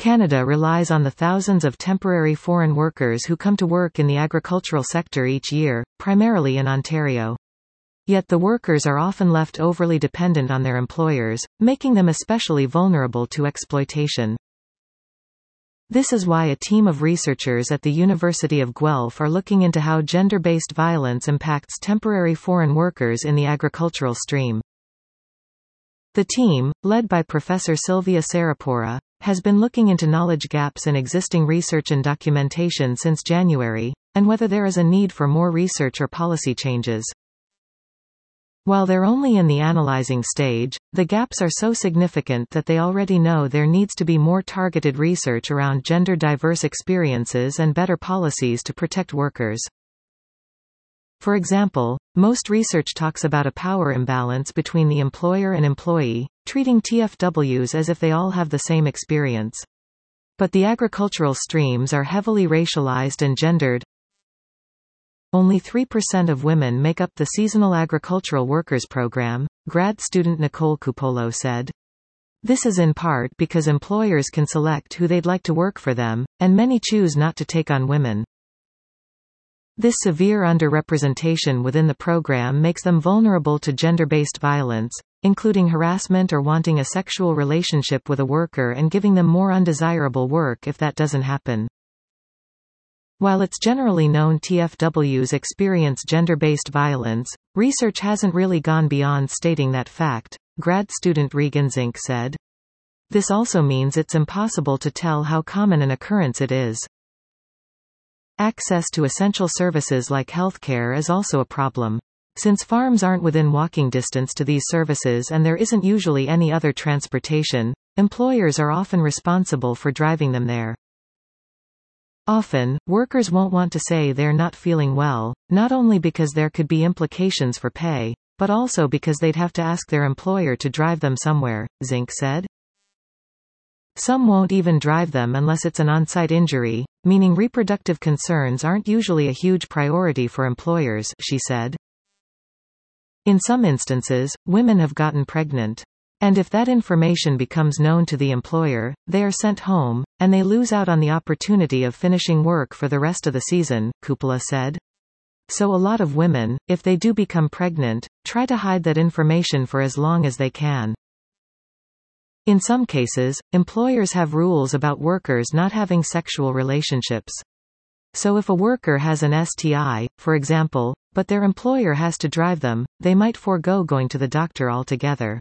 Canada relies on the thousands of temporary foreign workers who come to work in the agricultural sector each year, primarily in Ontario. Yet the workers are often left overly dependent on their employers, making them especially vulnerable to exploitation. This is why a team of researchers at the University of Guelph are looking into how gender-based violence impacts temporary foreign workers in the agricultural stream. The team, led by Professor Sylvia Sarapora, has been looking into knowledge gaps in existing research and documentation since January, and whether there is a need for more research or policy changes. While they're only in the analyzing stage, the gaps are so significant that they already know there needs to be more targeted research around gender-diverse experiences and better policies to protect workers. For example, most research talks about a power imbalance between the employer and employee, treating TFWs as if they all have the same experience. But the agricultural streams are heavily racialized and gendered. Only 3% of women make up the Seasonal Agricultural Workers Program, grad student Nicole Cupolo said. This is in part because employers can select who they'd like to work for them, and many choose not to take on women. This severe underrepresentation within the program makes them vulnerable to gender-based violence, including harassment or wanting a sexual relationship with a worker and giving them more undesirable work if that doesn't happen. While it's generally known TFWs experience gender-based violence, research hasn't really gone beyond stating that fact, grad student Regan Zink said. This also means it's impossible to tell how common an occurrence it is. Access to essential services like healthcare is also a problem. Since farms aren't within walking distance to these services and there isn't usually any other transportation, employers are often responsible for driving them there. Often, workers won't want to say they're not feeling well, not only because there could be implications for pay, but also because they'd have to ask their employer to drive them somewhere, Zink said. Some won't even drive them unless it's an on-site injury, meaning reproductive concerns aren't usually a huge priority for employers, she said. In some instances, women have gotten pregnant. And if that information becomes known to the employer, they are sent home, and they lose out on the opportunity of finishing work for the rest of the season, Cupola said. So a lot of women, if they do become pregnant, try to hide that information for as long as they can. In some cases, employers have rules about workers not having sexual relationships. So if a worker has an STI, for example, but their employer has to drive them, they might forego going to the doctor altogether.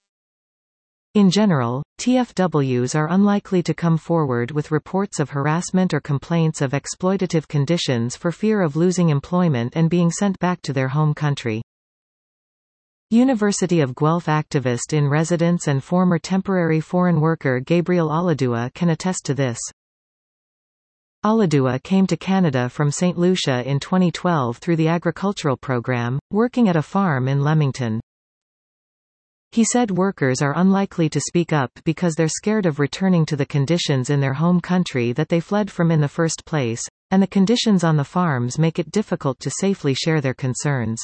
In general, TFWs are unlikely to come forward with reports of harassment or complaints of exploitative conditions for fear of losing employment and being sent back to their home country. University of Guelph activist in residence and former temporary foreign worker Gabriel Aladua can attest to this. Aladua came to Canada from St. Lucia in 2012 through the agricultural program, working at a farm in Leamington. He said workers are unlikely to speak up because they're scared of returning to the conditions in their home country that they fled from in the first place, and the conditions on the farms make it difficult to safely share their concerns.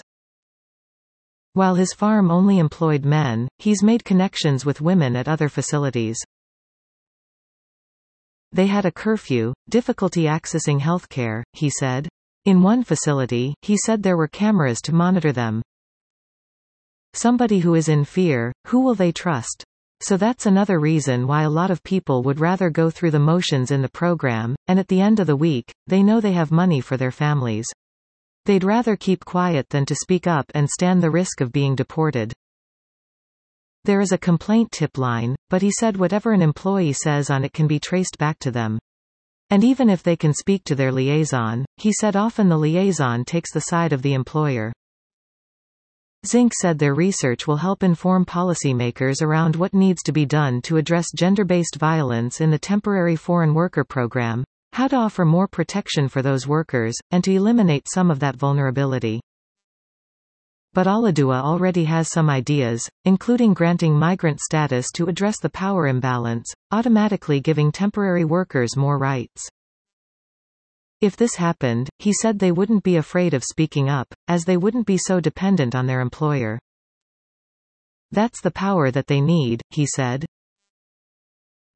While his farm only employed men, he's made connections with women at other facilities. They had a curfew, difficulty accessing healthcare, he said. In one facility, he said there were cameras to monitor them. Somebody who is in fear, who will they trust? So that's another reason why a lot of people would rather go through the motions in the program, and at the end of the week, they know they have money for their families. They'd rather keep quiet than to speak up and stand the risk of being deported. There is a complaint tip line, but he said whatever an employee says on it can be traced back to them. And even if they can speak to their liaison, he said often the liaison takes the side of the employer. Zink said their research will help inform policymakers around what needs to be done to address gender-based violence in the temporary foreign worker program, how to offer more protection for those workers, and to eliminate some of that vulnerability. But Aladua already has some ideas, including granting migrant status to address the power imbalance, automatically giving temporary workers more rights. If this happened, he said they wouldn't be afraid of speaking up, as they wouldn't be so dependent on their employer. That's the power that they need, he said.